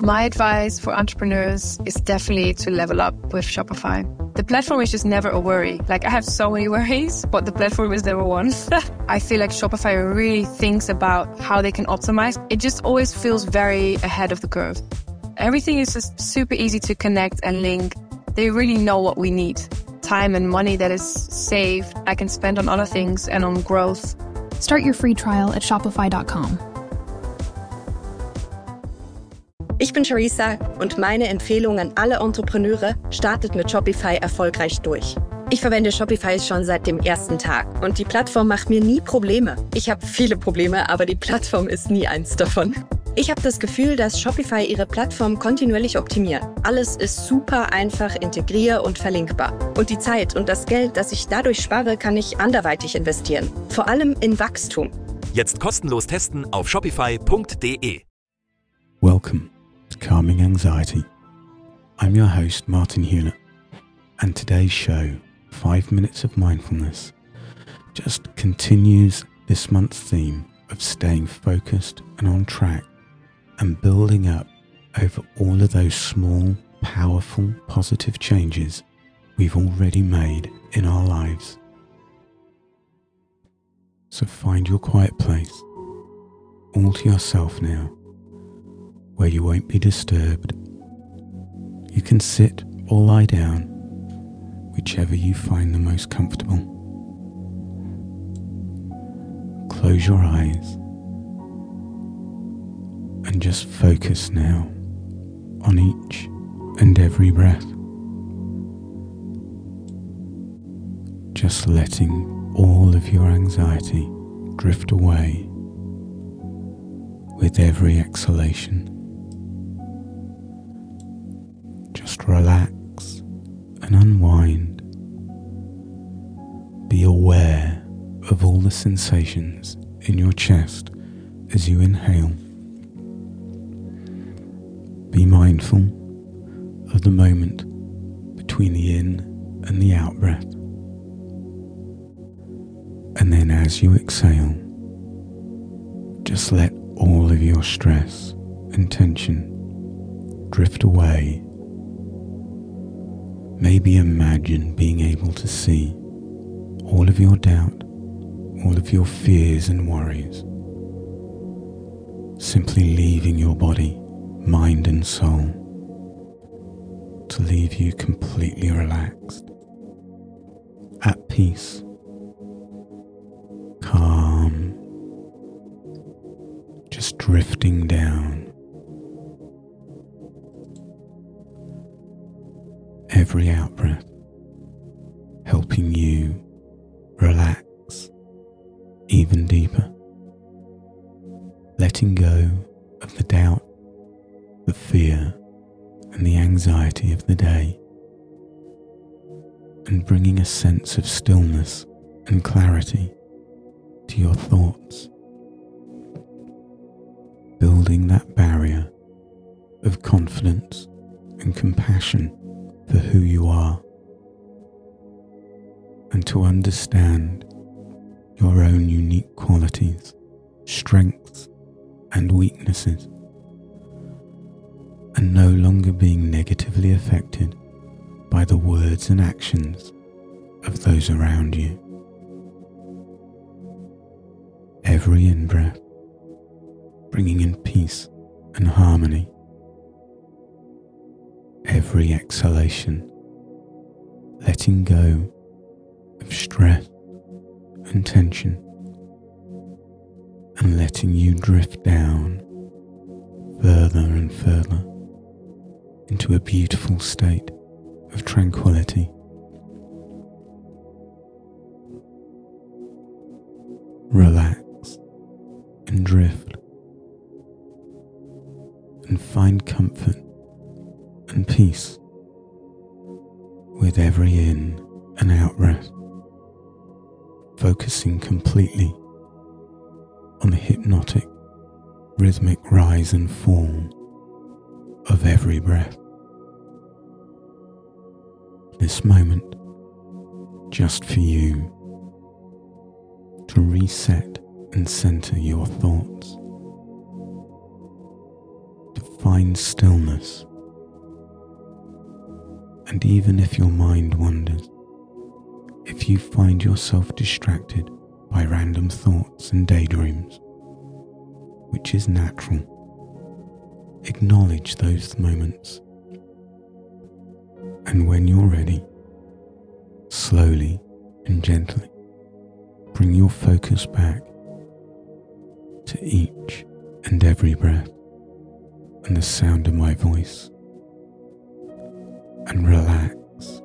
My advice for entrepreneurs is definitely to level up with Shopify. The platform is just never a worry. Like, I have so many worries, but the platform is never one. I feel like Shopify really thinks about how they can optimize. It just always feels very ahead of the curve. Everything is just super easy to connect and link. They really know what we need. Time and money that is saved, I can spend on other things and on growth. Start your free trial at shopify.com. Ich bin Charissa und meine Empfehlung an alle Entrepreneure: startet mit Shopify erfolgreich durch. Ich verwende Shopify schon seit dem ersten Tag und die Plattform macht mir nie Probleme. Ich habe viele Probleme, aber die Plattform ist nie eins davon. Ich habe das Gefühl, dass Shopify ihre Plattform kontinuierlich optimiert. Alles ist super einfach integrier- und verlinkbar. Und die Zeit und das Geld, das ich dadurch spare, kann ich anderweitig investieren. Vor allem in Wachstum. Jetzt kostenlos testen auf shopify.de. Welcome to Calming Anxiety. I'm your host, Martin Hewlett, and today's show, 5 Minutes of Mindfulness, just continues this month's theme of staying focused and on track and building up over all of those small, powerful, positive changes we've already made in our lives. So find your quiet place, all to yourself now, where you won't be disturbed. You can sit or lie down, whichever you find the most comfortable. Close your eyes and just focus now on each and every breath. Just letting all of your anxiety drift away with every exhalation. Just relax and unwind. Be aware of all the sensations in your chest as you inhale. Be mindful of the moment between the in and the out breath. And then as you exhale, just let all of your stress and tension drift away. Maybe imagine being able to see all of your doubt, all of your fears and worries, simply leaving your body, mind and soul, to leave you completely relaxed, at peace, calm, just drifting down. Every out-breath helping you relax even deeper, letting go of the doubt, the fear and the anxiety of the day, and bringing a sense of stillness and clarity to your thoughts, building that barrier of confidence and compassion for who you are, and to understand your own unique qualities, strengths and weaknesses, and no longer being negatively affected by the words and actions of those around you. Every in-breath bringing in peace and harmony. Every exhalation letting go of stress and tension, and letting you drift down further and further into a beautiful state of tranquility. Relax and drift, and find comfort and peace with every in and out breath, focusing completely on the hypnotic, rhythmic rise and fall of every breath. This moment just for you to reset and center your thoughts, to find stillness. And even if your mind wanders, if you find yourself distracted by random thoughts and daydreams, which is natural, acknowledge those moments. And when you're ready, slowly and gently bring your focus back to each and every breath and the sound of my voice, and relax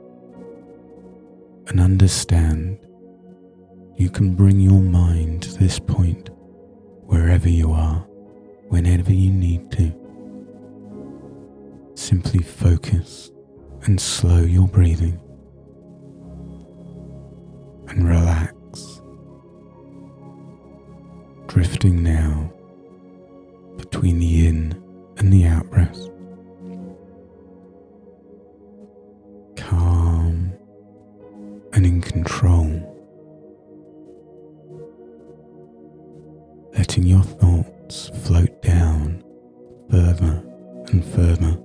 and understand you can bring your mind to this point wherever you are, whenever you need to. Simply focus and slow your breathing and relax, drifting now between the in and the out breath. Calm and in control, letting your thoughts float down further and further.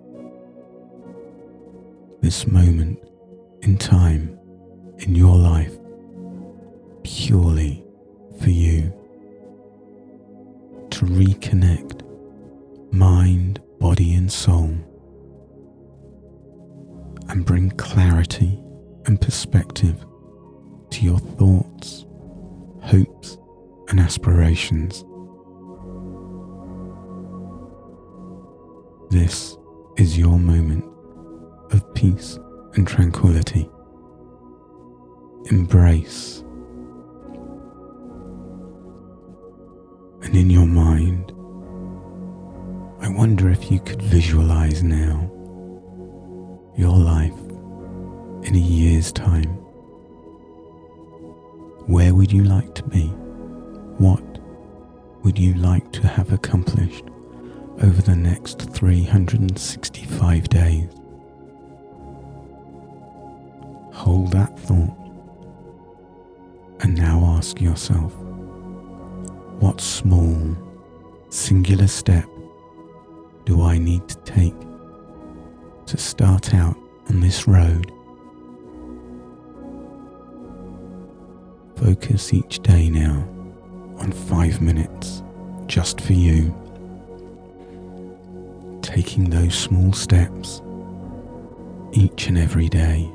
This moment in time in your life, purely for you, to reconnect mind, body and soul, and bring clarity and perspective to your thoughts, hopes and aspirations. This is your moment of peace and tranquility. Embrace. And in your mind, I wonder if you could visualize now your life in a year's time. Where would you like to be? What would you like to have accomplished over the next 365 days? Hold that thought and now ask yourself, what small, singular step do I need to take to start out on this road? Focus each day now on 5 minutes just for you, taking those small steps each and every day,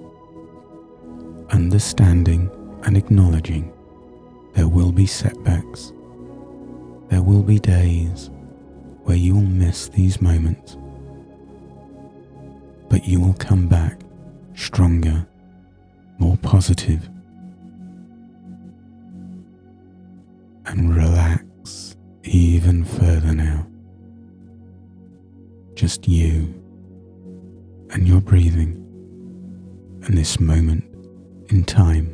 understanding and acknowledging there will be setbacks. There will be days where you will miss these moments, but you will come back stronger, more positive, and relax even further now. Just you and your breathing and this moment in time.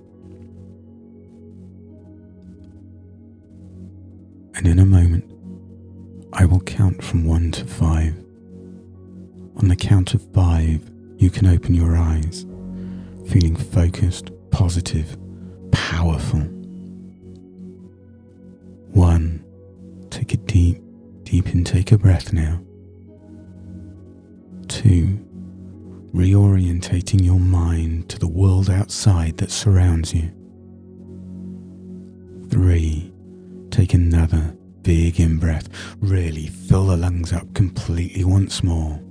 And in a moment, I will count from 1 to 5. On the count of 5, you can open your eyes, feeling focused, positive, powerful. 1, take a deep intake of breath now. 2, reorientating your mind to the world outside that surrounds you. 3, take another big in-breath. Really fill the lungs up completely once more.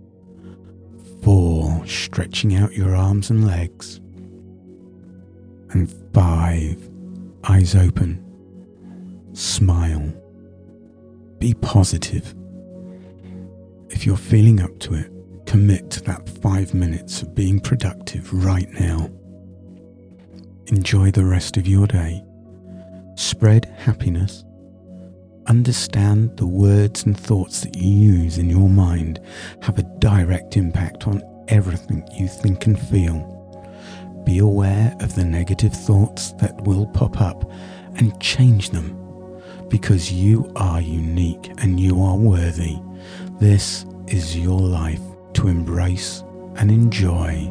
4, stretching out your arms and legs. And 5, eyes open. Smile. Be positive. If you're feeling up to it, commit to that 5 minutes of being productive right now. Enjoy the rest of your day. Spread happiness. Understand the words and thoughts that you use in your mind have a direct impact on everything you think and feel. Be aware of the negative thoughts that will pop up and change them, because you are unique and you are worthy. This is your life to embrace and enjoy.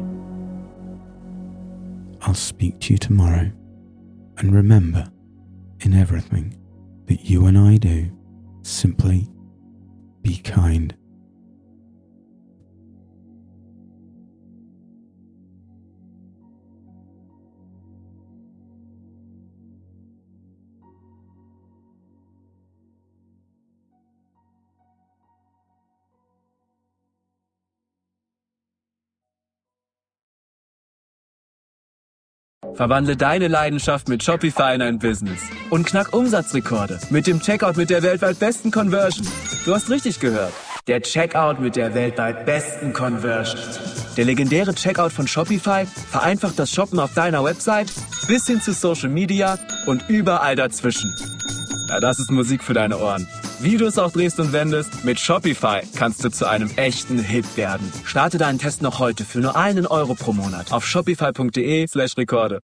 I'll speak to you tomorrow, and remember, in everything that you and I do, simply be kind. Verwandle deine Leidenschaft mit Shopify in ein Business und knack Umsatzrekorde mit dem Checkout mit der weltweit besten Conversion. Du hast richtig gehört. Der Checkout mit der weltweit besten Conversion. Der legendäre Checkout von Shopify vereinfacht das Shoppen auf deiner Website bis hin zu Social Media und überall dazwischen. Ja, das ist Musik für deine Ohren. Wie du es auch drehst und wendest, mit Shopify kannst du zu einem echten Hit werden. Starte deinen Test noch heute für nur €1 pro Monat auf shopify.de/Rekorde.